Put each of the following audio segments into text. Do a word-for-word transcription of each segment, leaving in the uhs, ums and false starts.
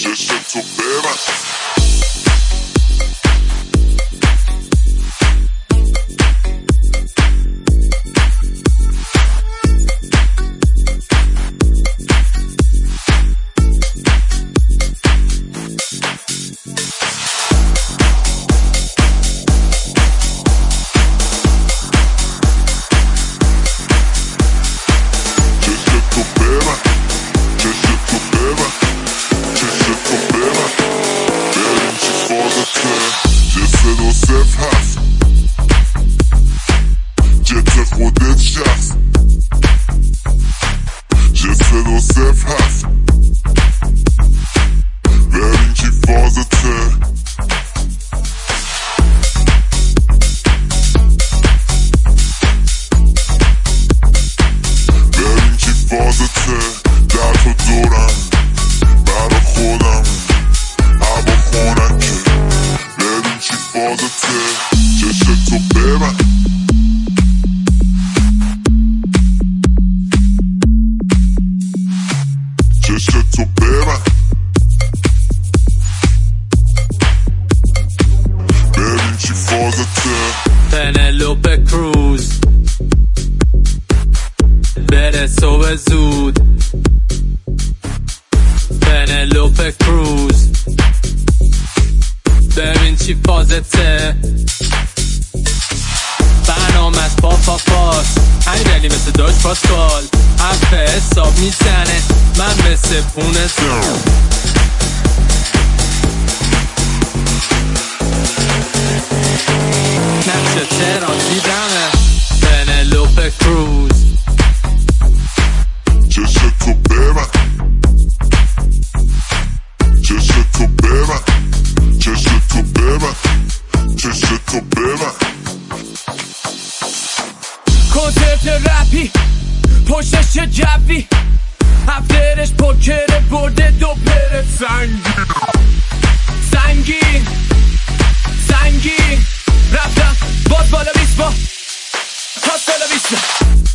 چشتو ببند جسد و صف هست جت خودت شخص جسد و صف هست برین چی فازته برین چی فازته در تو دورم برا خودم هوا خونکه برین چی فازته چشتو ببند چشتو ببند برین چی فازته پنلوپه کروز بره صبح زود پنلوپه کروز ببین چی فازته برنامه از پا پا پاس همین دلی مثل داش پاسکال حرف حساب میزنه من مثل پونه زم نقشه تهران دیدمه پنلوپه کروز چشتو ببند چشتو ببند چشتو ببند چشتو ببند کنسرت رپی پشتش چه جوی هفترش پوکر برده دو پرت سنگین سنگین سنگین رفتم باز بالا بیست با هاست بالا بیست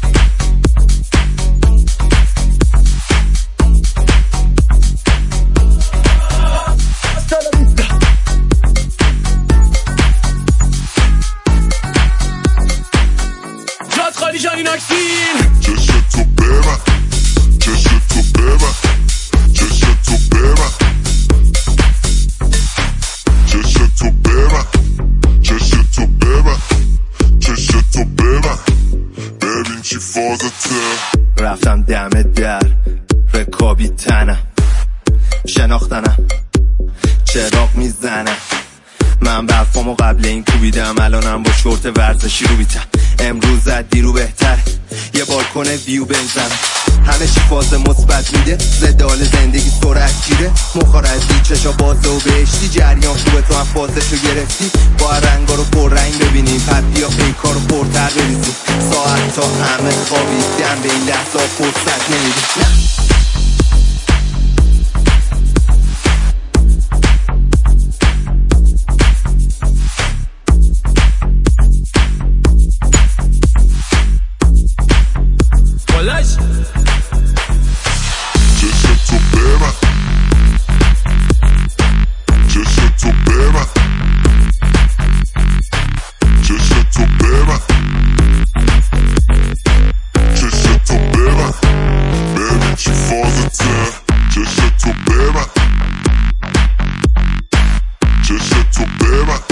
خالی جانی ناکسین چشتو ببند چشتو ببند چشتو ببند چشتو ببند چشتو ببند چشتو ببند ببین چی فازته رفتم دم در رکابی تنم شناختنم چراغ میزنم من برفامو قبل این کوبیدم الانم با شورت ورزشی رو بیتم امروز از دیرو بهتر یه بالکن ویو بنزنم همه چی فاز مثبت میده زدال زندگی سرعت گیره مخارزی چشا بازه و بهشتی جریان خوبه تو هم فازشو گرفتی با رنگا رو پر رنگ ببینیم پپی یا پیکا رو پرتر بریزیم ساعت تا همه خوابیدن به این لحظه فرصت نمیدیم چشتو ببند چشتو ببند چشتو ببند چشتو ببند ببین چی فازته چشتو ببند چشتو ببند